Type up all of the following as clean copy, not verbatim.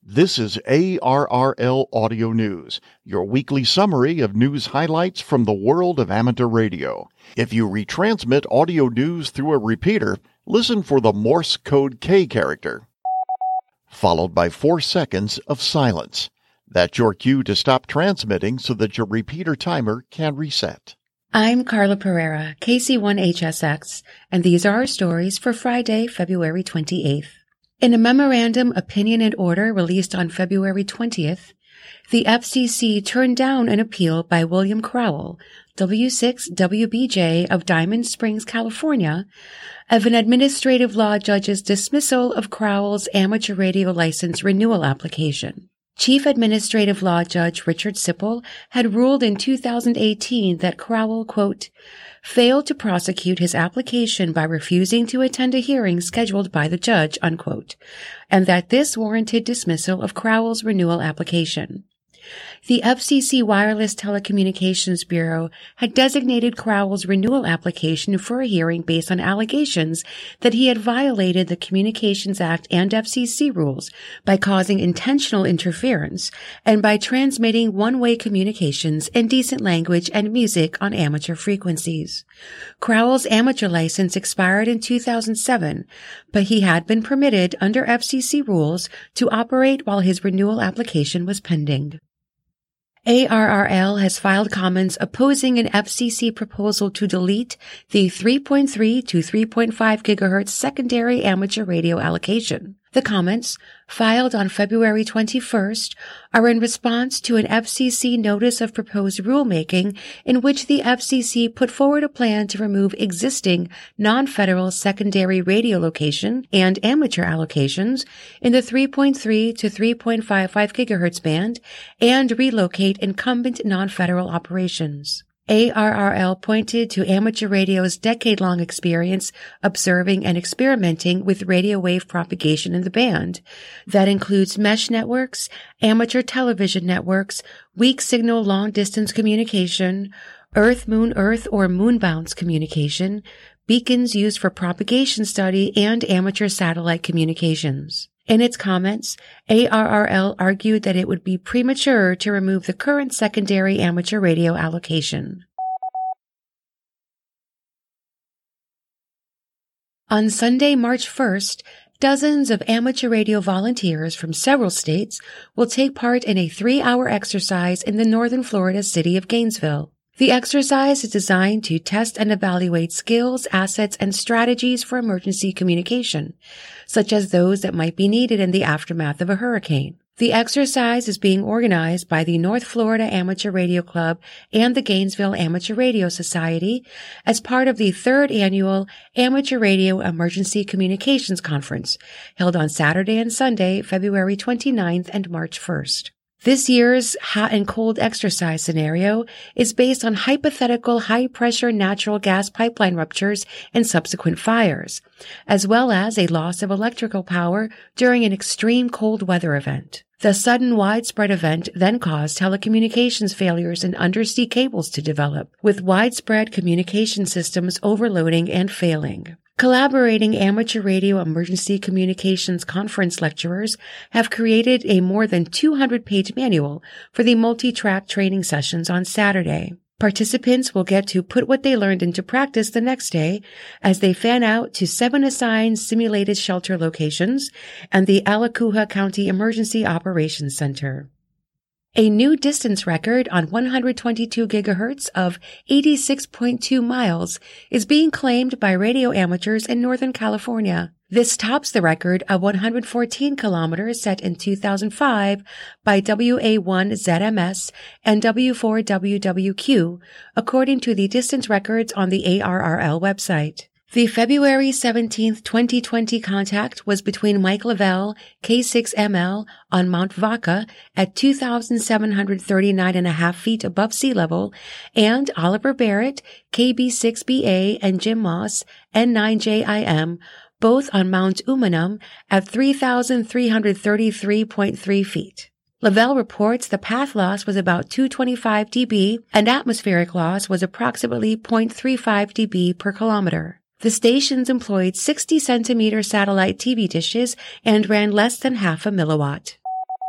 This is ARRL Audio News, your weekly summary of news highlights from the world of amateur radio. If you retransmit audio news through a repeater, listen for the Morse code K character, followed by 4 seconds of silence. That's your cue to stop transmitting so that your repeater timer can reset. I'm Carla Pereira, KC1HSX, and these are our stories for Friday, February 28th. In a memorandum opinion and order released on February 20th, the FCC turned down an appeal by William Crowell, W6WBJ of Diamond Springs, California, of an administrative law judge's dismissal of Crowell's amateur radio license renewal application. Chief Administrative Law Judge Richard Sipple had ruled in 2018 that Crowell, quote, failed to prosecute his application by refusing to attend a hearing scheduled by the judge, unquote, and that this warranted dismissal of Crowell's renewal application. The FCC Wireless Telecommunications Bureau had designated Crowell's renewal application for a hearing based on allegations that he had violated the Communications Act and FCC rules by causing intentional interference and by transmitting one-way communications in decent language and music on amateur frequencies. Crowell's amateur license expired in 2007, but he had been permitted under FCC rules to operate while his renewal application was pending. ARRL has filed comments opposing an FCC proposal to delete the 3.3 to 3.5 GHz secondary amateur radio allocation. The comments, filed on February 21st, are in response to an FCC notice of proposed rulemaking in which the FCC put forward a plan to remove existing non-federal secondary radio location and amateur allocations in the 3.3 to 3.55 GHz band and relocate incumbent non-federal operations. ARRL pointed to amateur radio's decade-long experience observing and experimenting with radio wave propagation in the band. That includes mesh networks, amateur television networks, weak signal long-distance communication, Earth-Moon-Earth or moon-bounce communication, beacons used for propagation study, and amateur satellite communications. In its comments, ARRL argued that it would be premature to remove the current secondary amateur radio allocation. On Sunday, March 1st, dozens of amateur radio volunteers from several states will take part in a 3-hour exercise in the northern Florida city of Gainesville. The exercise is designed to test and evaluate skills, assets, and strategies for emergency communication, such as those that might be needed in the aftermath of a hurricane. The exercise is being organized by the North Florida Amateur Radio Club and the Gainesville Amateur Radio Society as part of the 3rd Annual Amateur Radio Emergency Communications Conference, held on Saturday and Sunday, February 29th and March 1st. This year's hot and cold exercise scenario is based on hypothetical high-pressure natural gas pipeline ruptures and subsequent fires, as well as a loss of electrical power during an extreme cold weather event. The sudden widespread event then caused telecommunications failures in undersea cables to develop, with widespread communication systems overloading and failing. Collaborating amateur radio emergency communications conference lecturers have created a more than 200-page manual for the multi-track training sessions on Saturday. Participants will get to put what they learned into practice the next day as they fan out to 7 assigned simulated shelter locations and the Alakuha County Emergency Operations Center. A new distance record on 122 gigahertz of 86.2 miles is being claimed by radio amateurs in Northern California. This tops the record of 114 kilometers set in 2005 by WA1ZMS and W4WWQ, according to the distance records on the ARRL website. The February 17, 2020 contact was between Mike Lavelle, K6ML, on Mount Vaca at 2,739.5 feet above sea level, and Oliver Barrett, KB6BA, and Jim Moss, N9JIM, both on Mount Umanum at 3,333.3 feet. Lavelle reports the path loss was about 225 dB and atmospheric loss was approximately 0.35 dB per kilometer. The stations employed 60-centimeter satellite TV dishes and ran less than half a milliwatt.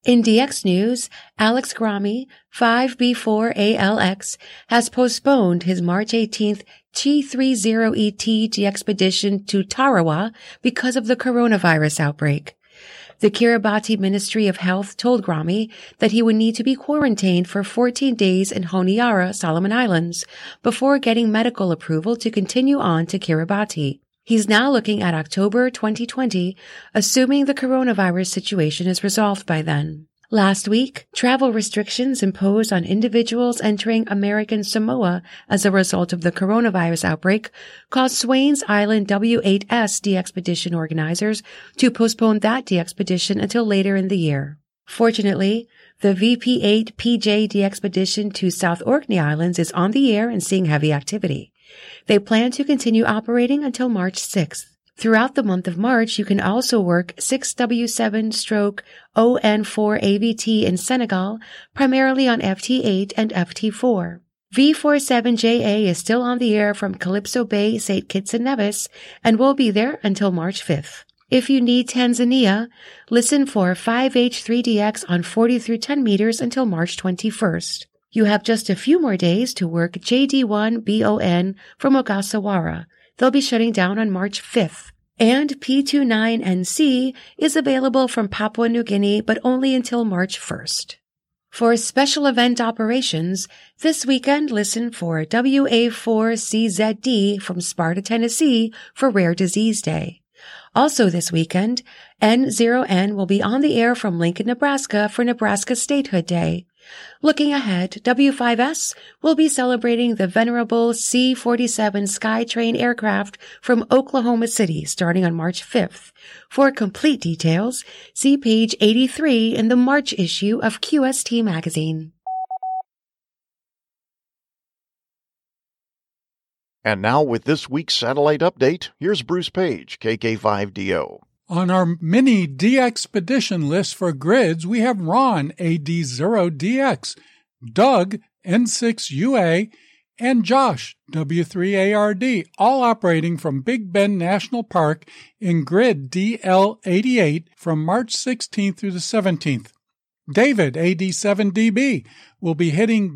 In DX news, Alex Gramy, 5B4ALX, has postponed his March 18th T30ET DXpedition to Tarawa because of the coronavirus outbreak. The Kiribati Ministry of Health told Gramy that he would need to be quarantined for 14 days in Honiara, Solomon Islands, before getting medical approval to continue on to Kiribati. He's now looking at October 2020, assuming the coronavirus situation is resolved by then. Last week, travel restrictions imposed on individuals entering American Samoa as a result of the coronavirus outbreak caused Swains Island W8S DXpedition organizers to postpone that DXpedition until later in the year. Fortunately, the VP8 PJ DXpedition to South Orkney Islands is on the air and seeing heavy activity. They plan to continue operating until March 6th. Throughout the month of March, you can also work 6W7/ON4AVT in Senegal, primarily on FT8 and FT4. V47JA is still on the air from Calypso Bay, St. Kitts and Nevis, and will be there until March 5th. If you need Tanzania, listen for 5H3DX on 40 through 10 meters until March 21st. You have just a few more days to work JD1BON from Ogasawara. They'll be shutting down on March 5th. And P29NC is available from Papua New Guinea, but only until March 1st. For special event operations, this weekend listen for WA4CZD from Sparta, Tennessee for Rare Disease Day. Also this weekend, N0N will be on the air from Lincoln, Nebraska for Nebraska Statehood Day. Looking ahead, W5S will be celebrating the venerable C-47 Skytrain aircraft from Oklahoma City starting on March 5th. For complete details, see page 83 in the March issue of QST magazine. And now with this week's satellite update, here's Bruce Page, KK5DO. On our mini DXpedition list for grids, we have Ron, AD0DX, Doug, N6UA, and Josh, W3ARD, all operating from Big Bend National Park in grid DL88 from March 16th through the 17th. David, AD7DB, will be hitting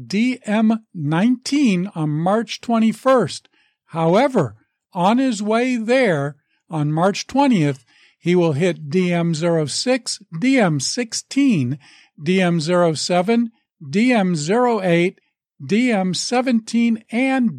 DM19 on March 21st. However, on his way there, on March 20th, he will hit DM06, DM16, DM07, DM08, DM17, and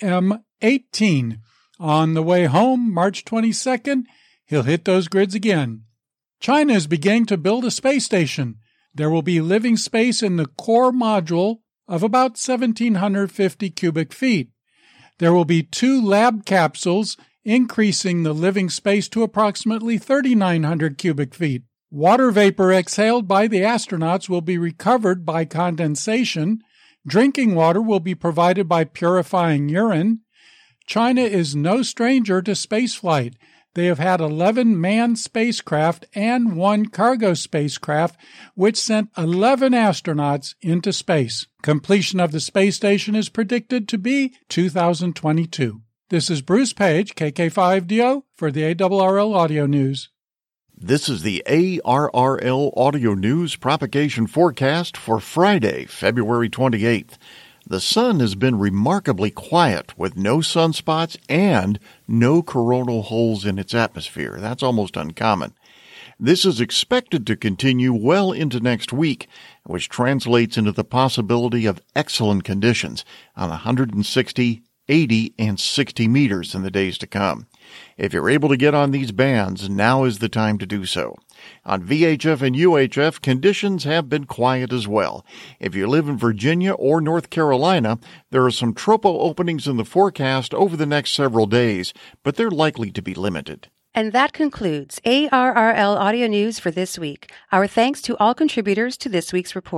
DM18. On the way home, March 22nd, he'll hit those grids again. China is beginning to build a space station. There will be living space in the core module of about 1,750 cubic feet. There will be 2 lab capsules, increasing the living space to approximately 3,900 cubic feet. Water vapor exhaled by the astronauts will be recovered by condensation. Drinking water will be provided by purifying urine. China is no stranger to spaceflight. They have had 11 manned spacecraft and 1 cargo spacecraft, which sent 11 astronauts into space. Completion of the space station is predicted to be 2022. This is Bruce Page, KK5DO, for the ARRL Audio News. This is the ARRL Audio News propagation forecast for Friday, February 28th. The sun has been remarkably quiet with no sunspots and no coronal holes in its atmosphere. That's almost uncommon. This is expected to continue well into next week, which translates into the possibility of excellent conditions on 160, 80, and 60 meters in the days to come. If you're able to get on these bands, now is the time to do so. On VHF and UHF, conditions have been quiet as well. If you live in Virginia or North Carolina, there are some tropo openings in the forecast over the next several days, but they're likely to be limited. And that concludes ARRL Audio News for this week. Our thanks to all contributors to this week's report.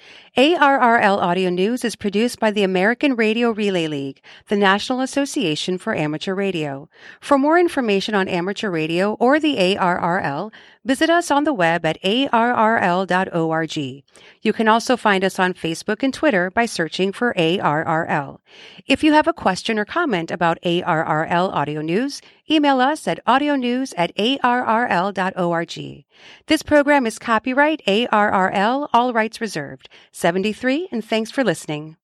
ARRL Audio News is produced by the American Radio Relay League, the National Association for Amateur Radio. For more information on amateur radio or the ARRL, visit us on the web at arrl.org. You can also find us on Facebook and Twitter by searching for ARRL. If you have a question or comment about ARRL Audio News, email us at audionews@arrl.org. This program is copyright ARRL, all rights reserved. 73, and thanks for listening.